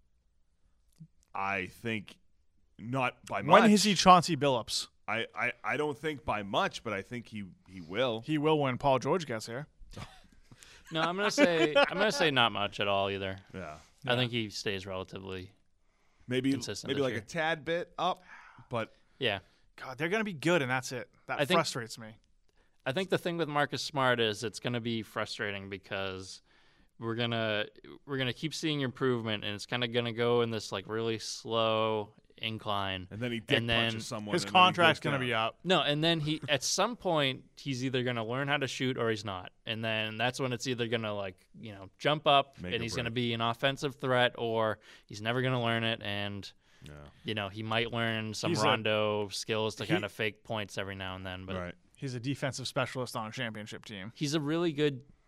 S2: I think not by much.
S1: When is he Chauncey Billups?
S2: I, I, I don't think by much, but I think he, he will.
S1: He will when Paul George gets here.
S3: No, I'm gonna say I'm gonna say not much at all either.
S2: Yeah.
S3: I think he stays relatively.
S2: Maybe
S3: Consistent
S2: maybe
S3: this
S2: like
S3: year.
S2: a tad bit up, but
S3: Yeah.
S1: God, they're gonna be good, and that's it. That
S3: I think-
S1: frustrates me.
S3: I think the thing with Marcus Smart is it's going to be frustrating because we're gonna we're gonna keep seeing improvement, and it's kind of going to go in this like really slow incline.
S2: and then he dick
S3: And then
S2: punches someone.
S1: His
S2: and then he
S1: contract's
S2: goes
S1: gonna
S2: down.
S1: be up.
S3: No, and then he at some point he's either going to learn how to shoot or he's not, and then that's when it's either going to like you know jump up
S2: Make
S3: and
S2: or
S3: he's going to
S2: break.
S3: be an offensive threat, or he's never going to learn it, and
S2: Yeah.
S3: you know he might learn some
S1: He's a-
S3: Rondo skills to
S1: he-
S3: kind of fake points every now and then, but.
S2: Right.
S1: He's a defensive specialist on a championship team.
S3: He's a really good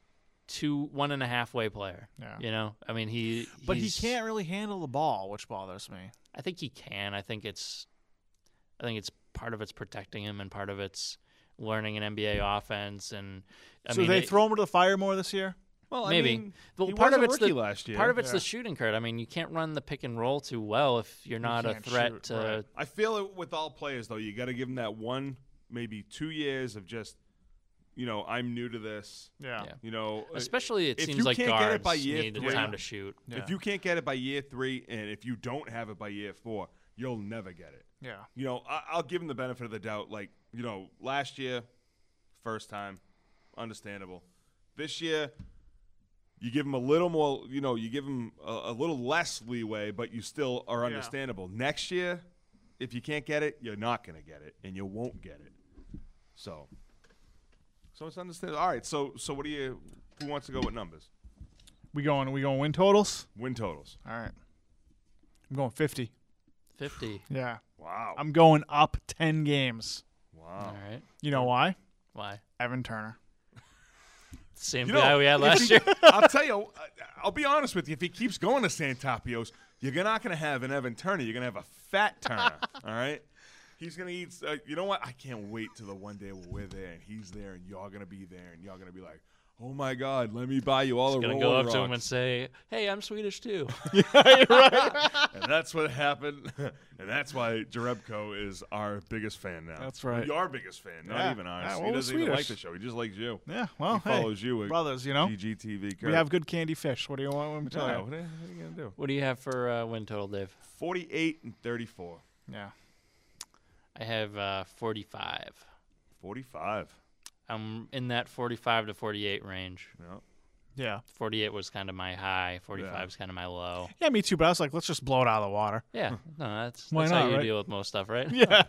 S3: two, one and a half way player.
S1: Yeah.
S3: You know, I mean, he.
S1: But he
S3: he's-
S1: can't really handle the ball, which bothers me.
S3: I think he can. I think it's. I think it's part of it's protecting him, and part of it's learning an N B A offense. And I
S1: so
S3: mean,
S1: they
S3: it-
S1: throw him to the fire more this year?
S2: Well, I
S3: maybe.
S2: mean,
S3: Well,
S2: he
S3: part
S2: was
S3: of
S2: a
S3: it's the
S2: rookie last year.
S3: part of it's
S1: Yeah.
S3: the shooting, Kurt. I mean, you can't run the pick and roll too well if you're not a
S1: can't
S3: threat
S1: shoot,
S3: to.
S1: right.
S2: I feel it with all players though. You got to give them that one, maybe two years of just, you know, I'm new to this.
S1: Yeah.
S3: Yeah.
S2: You know, uh,
S3: Especially, it
S2: if
S3: seems
S2: you
S3: like
S2: can't get it
S3: guards
S2: by year
S3: need the
S2: three-
S3: time to shoot.
S1: Yeah.
S2: if you can't get it by year three, and if you don't have it by year four, you'll never get it.
S1: Yeah.
S2: You know, I, I'll give him the benefit of the doubt. Like, you know, last year, first time, understandable. This year, you give him a little more, you know, you give him a, a little less leeway, but you still are
S1: Yeah.
S2: understandable. Next year, if you can't get it, you're not going to get it, and you won't get it. So, so it's understandable. All right, so so what do you? Who wants to go with numbers?
S1: We going we going win totals?
S2: Win totals.
S1: All right. I'm going fifty.
S3: Fifty.
S1: Yeah.
S2: Wow.
S1: I'm going up ten games.
S2: wow.
S3: All right.
S1: You know why?
S3: Why?
S1: Evan Turner.
S3: Same
S2: You
S3: guy
S2: know,
S3: we had
S2: if
S3: last
S2: he-
S3: year.
S2: I'll tell you. I'll be honest with you. If he keeps going to Santapios, you're not going to have an Evan Turner. You're going to have a fat Turner. All right. He's going to eat. Uh, you know what? I can't wait till the one day we're there and he's there and y'all going to be there and y'all going to be like, oh my God, let me buy you all the
S3: Gonna
S2: roller
S3: go up
S2: rocks.
S3: to him and say, "Hey, I'm Swedish too."
S2: And that's what happened. And that's why Jarebko is our biggest fan now.
S1: That's right.
S2: Your biggest fan, not
S1: Yeah.
S2: even ours.
S1: Yeah, well,
S2: he
S1: we're
S2: doesn't even like
S1: Swedish.
S2: the show. He just likes you.
S1: Yeah. Well,
S2: he
S1: hey,
S2: follows you at
S1: brothers, you know.
S2: G G T V.
S1: We have good candy fish. What do you want me to tell
S2: Yeah,
S1: you?
S2: what are, what are you going to do?
S3: What do you have for uh, win total, Dave?
S2: forty-eight and thirty-four.
S1: Yeah.
S3: I have uh, forty-five.
S2: forty-five.
S3: I'm in that forty-five to forty-eight range.
S2: Yeah.
S1: Yeah.
S3: forty-eight was kind of my high. forty-five is kind of my low.
S1: Yeah, me too. But I was like, let's just blow it out of the water.
S3: Yeah, no, that's,
S1: Why
S3: that's
S1: not,
S3: how you
S1: right?
S3: deal with most stuff, right?
S1: Yeah.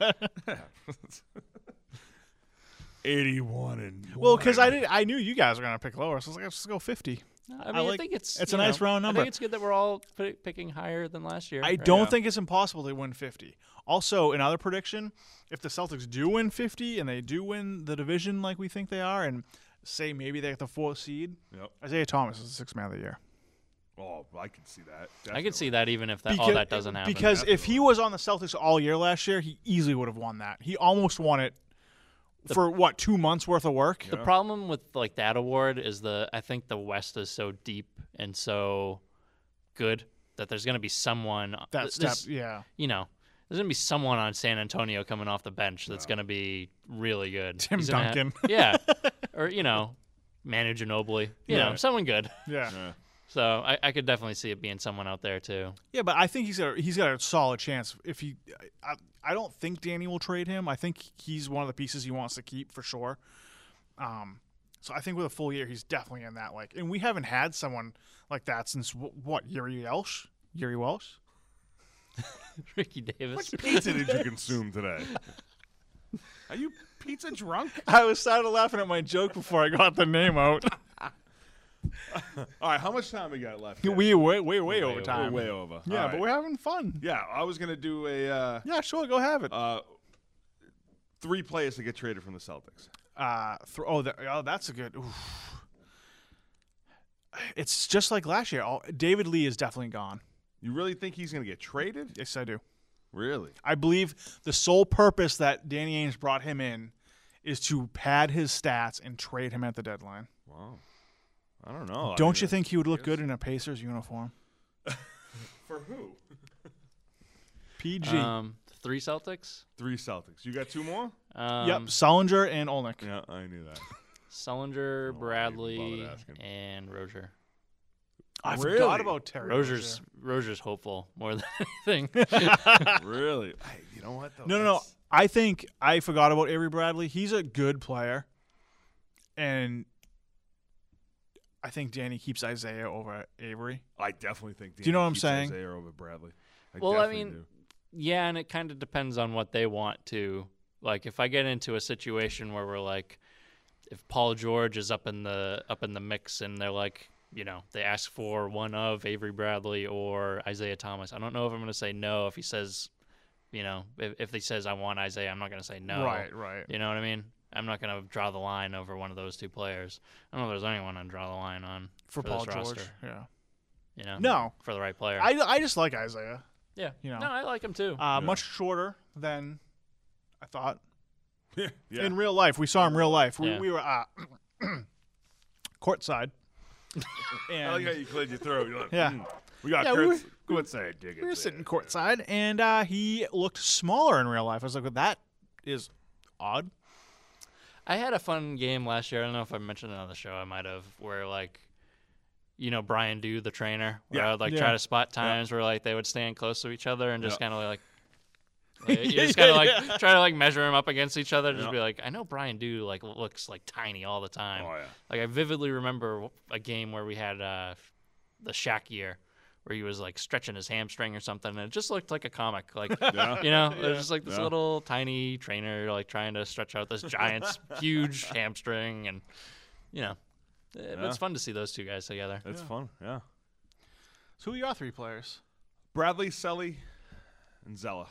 S2: eighty-one and
S1: Well, because I
S2: one.
S1: did, I knew you guys were gonna pick lower, so I was like, let's just go fifty.
S3: I mean, I,
S1: like-
S3: think it's
S1: it's
S3: you
S1: a nice
S3: know,
S1: round
S3: I
S1: number.
S3: think it's good that we're all p- picking higher than last year.
S1: I
S3: right?
S1: don't
S2: Yeah.
S1: think it's impossible to win fifty. Also, another prediction: if the Celtics do win fifty and they do win the division like we think they are, and say maybe they get the fourth seed,
S2: Yep.
S1: Isaiah Thomas is the sixth man of the year.
S2: Oh, I can see that.
S3: I could see
S2: Definitely.
S3: that even if that, all
S1: Because-
S3: that doesn't happen.
S1: Because if he was on the Celtics all year last year, he easily would have won that. He almost won it for what two months worth of work.
S3: The problem with like that award is the I think the West is so deep and so good that there's going to be someone
S1: That
S3: th-
S1: step,
S3: this-
S1: yeah.
S3: you know, there's going to be someone on San Antonio coming off the bench that's going to be really good.
S1: Tim
S3: He's gonna ha-
S1: Duncan.
S3: yeah. Or, you know, Manu Ginobili. You
S1: Yeah.
S3: know, someone good.
S1: Yeah.
S2: Yeah.
S3: So I, I could definitely see it being someone out there too.
S1: Yeah, but I think he's got a, he's got a solid chance. If he, I, I don't think Danny will trade him. I think he's one of the pieces he wants to keep for sure. Um, so I think with a full year, he's definitely in that. Like, and we haven't had someone like that since wh- what Yuri Welsh? Yuri Welsh?
S3: Ricky Davis.
S2: What pizza did you consume today? Are you pizza drunk?
S1: I was started laughing at my joke before I got the name out.
S2: All right, how much time we got left?
S1: we way way way
S3: Way
S1: over
S3: over.
S2: We're
S1: time.
S2: way over.
S1: Yeah,
S2: All
S1: but
S2: right.
S1: we're having fun.
S2: Yeah, I was gonna do a uh,
S1: Yeah, sure, go have it.
S2: uh, three players to get traded from the Celtics.
S1: Uh, th- oh, that, oh, that's a good. Oof. It's just like last year. All, David Lee is definitely gone.
S2: You really think he's gonna get traded?
S1: Yes, I do.
S2: Really?
S1: I believe the sole purpose that Danny Ainge brought him in is to pad his stats and trade him at the deadline.
S2: Wow. I don't know. I
S1: Don't
S2: mean,
S1: you think he would look
S2: guess-
S1: good in a Pacers uniform?
S2: For who?
S1: P G.
S3: Um, three Celtics.
S2: Three Celtics. You got two more?
S3: Um,
S1: yep, Sullinger and Olnick.
S2: Yeah, I knew that.
S3: Sullinger,
S2: Oh, I didn't
S3: Bradley,
S2: bother asking.
S3: and Rozier.
S1: I
S2: Really?
S1: forgot about Terry.
S3: Rozier's Rozier's hopeful more than anything.
S2: Really? Hey, you know what? Though?
S1: No, no, no.
S2: That's-
S1: I think I forgot about Avery Bradley. He's a good player, and I think Danny keeps Isaiah over Avery.
S2: I definitely think.
S1: Do you know what I'm
S2: keeps
S1: saying?
S2: Isaiah over Bradley. I
S3: Well, I
S2: definitely
S3: mean,
S2: do.
S3: Yeah, and it kind of depends on what they want to. Like, if I get into a situation where we're like, if Paul George is up in the up in the mix, and they're like, you know, they ask for one of Avery Bradley or Isaiah Thomas. I don't know if I'm going to say no. If he says, you know, if, if he says I want Isaiah, I'm not going to say no.
S1: Right, right.
S3: You know what I mean? I'm not going to draw the line over one of those two players. I don't know if there's anyone I'd draw the line on
S1: for,
S3: for
S1: Paul
S3: this
S1: George.
S3: roster.
S1: Yeah.
S3: You know,
S1: No.
S3: for the right player.
S1: I, I just like Isaiah.
S3: yeah.
S1: You know.
S3: No, I like him too.
S1: Uh,
S2: Yeah.
S1: Much shorter than I thought.
S2: yeah. yeah.
S1: In real life, we saw him real life. We,
S3: Yeah.
S1: we were uh, courtside. and
S2: I like how you cleared your throat. You're like,
S1: Yeah.
S2: "Mm, we got
S1: Yeah, we
S2: Kurt's,
S1: were-
S2: courtside tickets.
S1: we were
S2: there."
S1: sitting courtside, and uh, he looked smaller in real life. I was like, well, that is odd.
S3: I had a fun game last year. I don't know if I mentioned it on the show. I might have, where like, you know, Brian Dew, the trainer, where
S2: Yeah.
S3: I would like
S1: Yeah.
S3: try to spot times where like they would stand close to each other and just
S2: Yeah.
S3: kind of like, like, you
S1: Yeah,
S3: just kind of like
S1: yeah.
S3: try to like measure them up against each other. Just
S2: Yeah.
S3: be like, I know Brian Dew like looks like tiny all the time.
S2: Oh yeah.
S3: Like I vividly remember a game where we had uh, the Shaq year, where he was like stretching his hamstring or something, and it just looked like a comic. Like
S2: Yeah.
S3: you know, there's just like this
S2: Yeah.
S3: little tiny trainer like trying to stretch out this giant's huge hamstring, and you know, it-
S2: Yeah.
S3: it's fun to see those two guys together.
S2: It's
S1: Yeah.
S2: fun. Yeah.
S1: So who are your three players?
S2: Bradley, Sully, and Zella.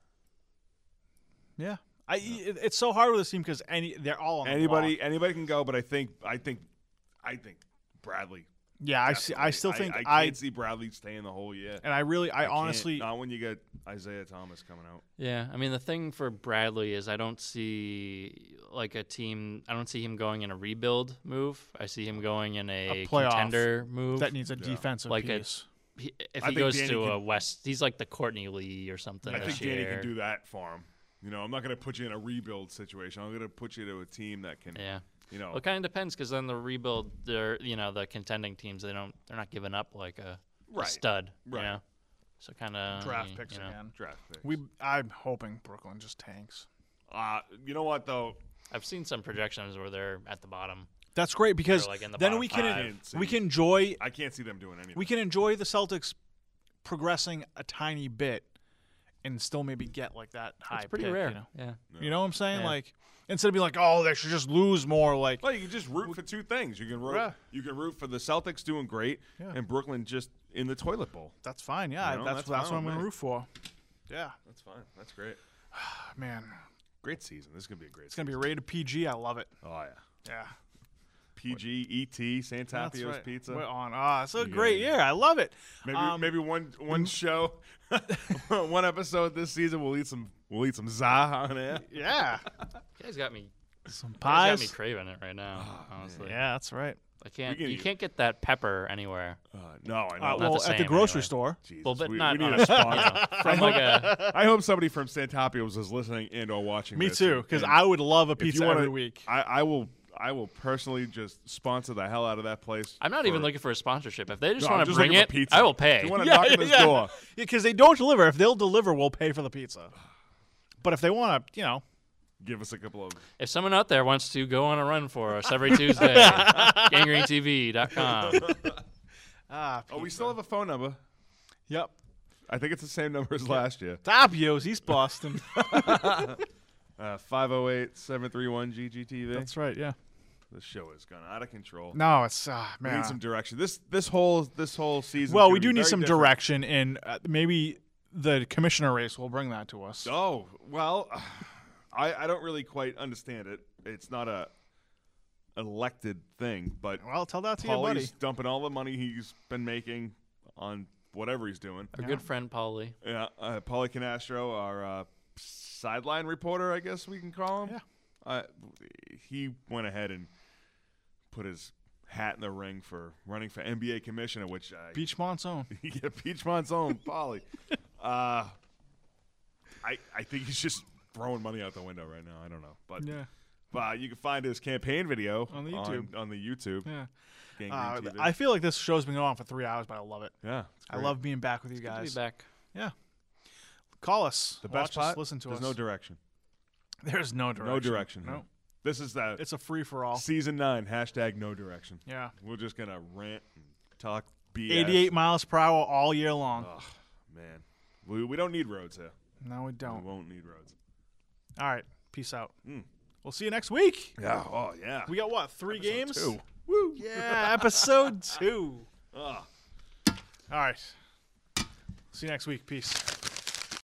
S1: Yeah. I, it- it's so hard with this team because any they're all on the
S2: Anybody,
S1: block.
S2: anybody can go, but I think, I think, I think Bradley.
S1: Yeah, I see, I
S2: definitely.
S1: still think
S2: I,
S1: I,
S2: can't see Bradley staying the whole year.
S1: and I really I,
S2: can't.
S1: honestly
S2: not when you get Isaiah Thomas coming out.
S3: Yeah, I mean the thing for Bradley is I don't see like a team. I don't see him going in a rebuild move. I see him going in a,
S1: A playoff
S3: contender move.
S1: that needs a defensive
S3: Like a-
S1: piece.
S3: He, if
S2: I
S3: he
S2: think
S3: goes
S2: Danny
S3: to a
S2: can-
S3: West, he's like the Courtney Lee or something.
S2: I
S3: this
S2: think Danny
S3: year.
S2: can do that for him. You know, I'm not going to put you in a rebuild situation. I'm going to put you to a team that can,
S3: Yeah.
S2: you know,
S3: Well, it kind of depends because then the rebuild, they're you know the contending teams they don't they're not giving up like a, a
S2: Right.
S3: stud,
S2: Right.
S3: you know. So kind of
S1: Draft picks
S3: you know.
S1: again.
S2: draft picks.
S1: We I'm hoping Brooklyn just tanks.
S2: uh, you know what though?
S3: I've seen some projections where they're at the bottom.
S1: That's great because
S3: like in the
S1: then
S3: bottom
S1: we can
S3: five.
S1: we can enjoy
S2: I can't see them doing anything.
S1: we can enjoy the Celtics progressing a tiny bit and still maybe get like that high
S3: It's pretty
S1: pick,
S3: rare.
S1: You know?
S3: Yeah.
S1: You know what I'm saying?
S3: Yeah.
S1: Like instead of being like, oh, they should just lose more. Like
S2: Well, you can just root for two things. You can root.
S1: Yeah.
S2: You can root for the Celtics doing great,
S1: Yeah.
S2: and Brooklyn just in the toilet bowl.
S1: that's fine. Yeah,
S2: You know,
S1: that's
S2: that's
S1: that's,
S2: fine
S1: what I'm
S2: with
S1: gonna
S2: me.
S1: root for. Yeah,
S2: That's fine. That's great.
S1: man,
S2: Great season. This is gonna be a great.
S1: it's gonna be rated P G. I love it.
S2: Oh yeah.
S1: Yeah,
S2: P G, E T,
S1: that's
S2: Santapio's
S1: right.
S2: Pizza.
S1: We're on. Ah, it's a
S2: Yeah.
S1: great year. I love it.
S2: Maybe
S1: Um,
S2: maybe one one show, one episode this season we'll eat some we'll eat some za on air.
S1: Yeah,
S3: You guys got me.
S1: some
S3: You guys got me
S1: pies.
S3: craving it right now. honestly,
S1: Yeah, that's right.
S3: I can't.
S2: can
S3: You
S2: eat-
S3: can't get that pepper anywhere.
S2: Uh, no, I know.
S1: Uh,
S3: not
S1: well,
S3: the
S1: at the
S3: same,
S1: grocery
S3: anyway.
S1: store.
S2: Jesus,
S3: Well, but
S2: we,
S3: not
S2: we need
S3: on
S2: a
S3: a-
S2: sponsor.
S3: you know, from like a.
S2: I hope somebody from Santapio's is listening and or watching.
S1: Me
S2: this,
S1: too,
S2: and-
S1: because
S2: and
S1: I would love a
S2: if you
S1: pizza
S2: wanna-
S1: every week.
S2: I, I will I will personally just sponsor the hell out of that place.
S3: I'm not
S2: for-
S3: even looking for a sponsorship. If they just
S2: No, I'm
S3: want to
S2: just
S3: bring
S2: looking
S3: it,
S2: for pizza.
S3: I will
S2: If
S3: pay.
S2: you want to knock on this door,
S1: because they don't deliver. If they'll deliver, we'll pay for the pizza. But if they want to, you know,
S2: give us a couple of.
S3: If someone out there wants to go on a run for us every Tuesday, gangrene T V dot com.
S1: ah,
S2: Oh, we still have a phone number.
S1: yep.
S2: I think it's the same number as last year.
S1: Tapio's East Boston.
S2: Uh, five oh eight, seven three one, G G T V.
S1: That's right. Yeah.
S2: This show has gone out of control.
S1: No, it's uh,
S2: We
S1: man.
S2: need some direction. This this whole this whole season.
S1: well,
S2: is
S1: we
S2: gonna
S1: do
S2: be
S1: need
S2: very
S1: some
S2: different.
S1: direction, and uh, maybe the commissioner race will bring that to us.
S2: Oh well, I I don't really quite understand it. It's not a elected thing, but
S1: Well, tell that to your buddy.
S2: Paulie's dumping all the money he's been making on whatever he's doing.
S3: Our
S1: Yeah.
S3: good friend Paulie.
S2: Yeah, uh, Paulie Canastro, our uh, sideline reporter, I guess we can call him.
S1: Yeah.
S2: Uh, he went ahead and put his hat in the ring for running for N B A commissioner, which I,
S1: Beach Monsoon.
S2: yeah, Peachmont's own Paulie. Uh, I I think he's just throwing money out the window right now. I don't know, but
S1: Yeah.
S2: uh, you can find his campaign video
S1: On the YouTube.
S2: On, on the YouTube.
S1: Yeah.
S2: Gangrene
S1: Uh,
S2: T V.
S1: I feel like this show's been going on for three hours, but I love it.
S2: yeah, it's
S1: I
S2: great.
S1: love being back with you
S3: Good to be
S1: guys.
S3: back.
S1: Yeah. Call us.
S2: the
S1: Watch
S2: best
S1: us.
S2: part.
S1: Listen to
S2: There's
S1: us.
S2: no direction.
S1: There's no direction.
S2: No direction.
S1: No.
S2: This is the
S1: It's a free for all.
S2: season nine hashtag no direction.
S1: Yeah.
S2: We're just gonna rant and talk B S.
S1: eighty-eight miles per hour all year long.
S2: Oh man, we we don't need roads here.
S1: No, we
S2: We
S1: don't.
S2: won't need roads.
S1: All right. Peace out.
S2: Mm.
S1: We'll see you next week.
S2: Yeah. Oh yeah.
S1: We got what? Three
S2: Episode
S1: games?
S2: two.
S1: Woo. Yeah, episode two.
S2: Ah.
S1: All right. See you next week. Peace.